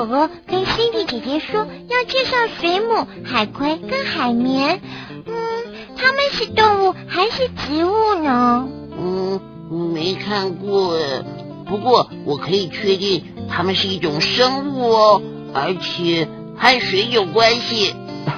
哥跟Cindy姐姐说要介绍水母、海葵跟海绵。它们是动物还是植物呢？ 没看过耶，不过我可以确定它们是一种生物哦，而且和水有关系。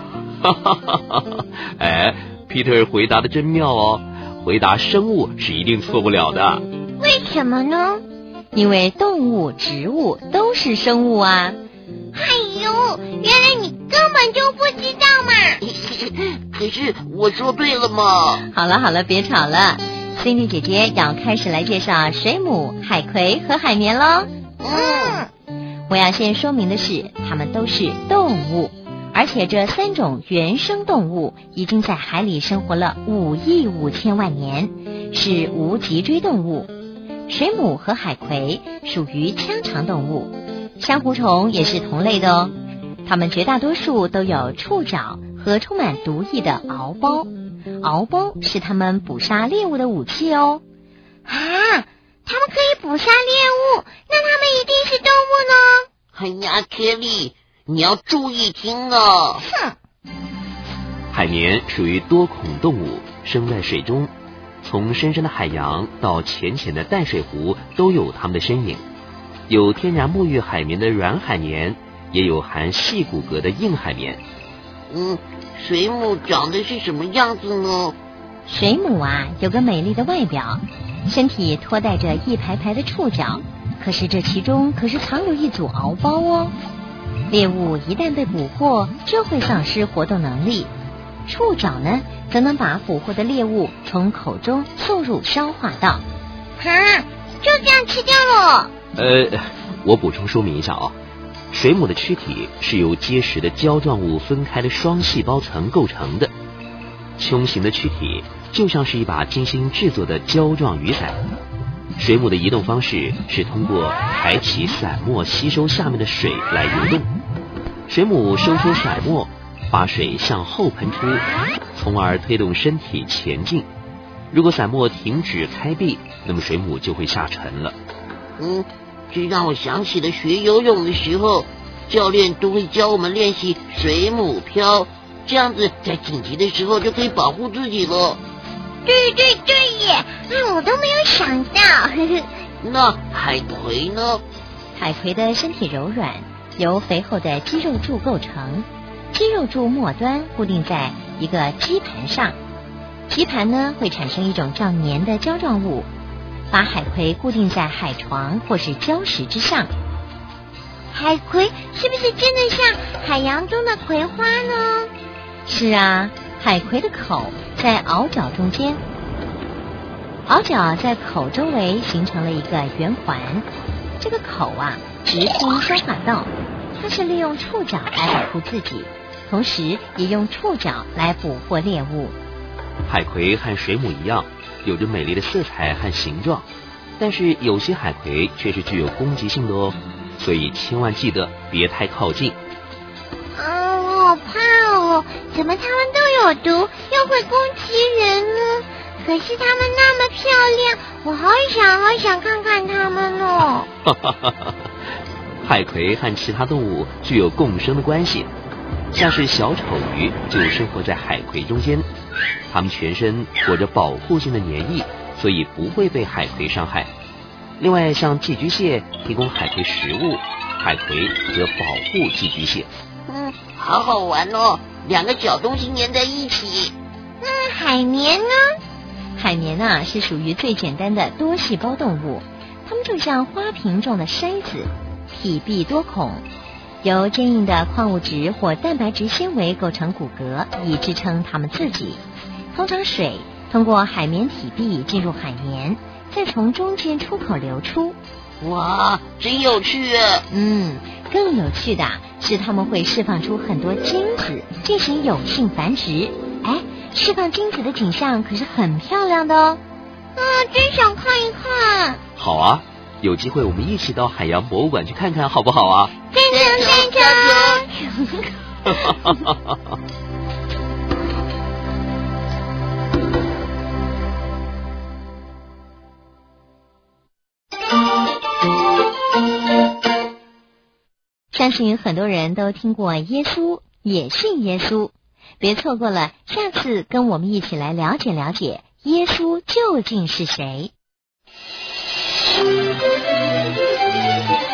哎，Peter 回答的真妙哦，回答生物是一定错不了的。 为什么呢？ 因为动物、植物都是生物啊。 哎呦，原来你根本就不知道嘛。 可是我说对了嘛。 好了，别吵了。Cindy 姐姐要开始来介绍水母、海葵和海绵咯。我要先说明的是，它们都是动物，而且这3种原生动物已经在海里生活了5亿5千万年，是无脊椎动物。水母和海葵属于腔肠动物，珊瑚虫也是同类的哦。它们绝大多数都有触角和充满毒液的螯包，螯包是它们捕杀猎物的武器哦。 它们可以捕杀猎物，那它们一定是动物呢？ 哎呀，Kelly，你要注意听哦。 海绵属于多孔动物，生在水中，从深深的海洋到浅浅的淡水湖都有它们的身影。有天然沐浴海绵的软海绵，也有含细骨骼的硬海绵。 水母长得是什么样子呢？ 水母有个美丽的外表，身体托带着一排排的触角，可是这其中可是藏有一组螯包哦。猎物一旦被捕获，就会丧失活动能力。触角呢，则能把捕获的猎物从口中送入消化道。 就这样吃掉了？ 我补充说明一下啊，水母的躯体是由结实的胶状物分开的双细胞层构成的。穹形的躯体就像是一把精心制作的胶状雨伞。水母的移动方式是通过抬起伞末吸收下面的水来游动。水母收缩伞末，把水向后喷出，从而推动身体前进。如果伞末停止开闭，那么水母就会下沉了。 这让我想起了学游泳的时候，教练都会教我们练习水母漂，这样子在紧急的时候就可以保护自己了。 对耶，我都没有想到。 那海葵呢？ 海葵的身体柔软，由肥厚的肌肉柱构成，肌肉柱末端固定在一个基盘上，基盘呢会产生一种较黏的胶状物，把海葵固定在海床或是礁石之上。 海葵是不是真的像海洋中的葵花呢？ 是啊，海葵的口在螯角中间，螯角在口周围形成了一个圆环，这个口直通消化道，它是利用触角来保护自己，同时也用触角来捕获猎物。 海葵和水母一样，有着美丽的色彩和形状，但是有些海葵却是具有攻击性的哦，所以千万记得别太靠近。 我好怕哦，怎么它们都有毒，又会攻击人呢？可是它们那么漂亮，我好想看看它们哦。 海葵和其他动物具有共生的关系，像是小丑鱼就生活在海葵中间，它们全身裹着保护性的粘液，所以不会被海葵伤害。另外，像寄居蟹提供海葵食物，海葵则保护寄居蟹。 好好玩哦，两个小东西粘在一起。 海绵呢？ 海绵是属于最简单的多细胞动物，它们就像花瓶状的筛子，体壁多孔，由坚硬的矿物质或蛋白质纤维构成骨骼，以支撑它们自己。通常水通过海绵体壁进入海绵，再从中间出口流出。 哇，真有趣啊！ 更有趣的是它们会释放出很多精子进行有性繁殖。释放精子的景象可是很漂亮的哦。 真想看一看。 好啊，有机会我们一起到海洋博物馆去看看好不好啊？ 赞成。 想相信很多人都听过耶稣，也信耶稣，别错过了下次跟我们一起来了解了解耶稣究竟是谁。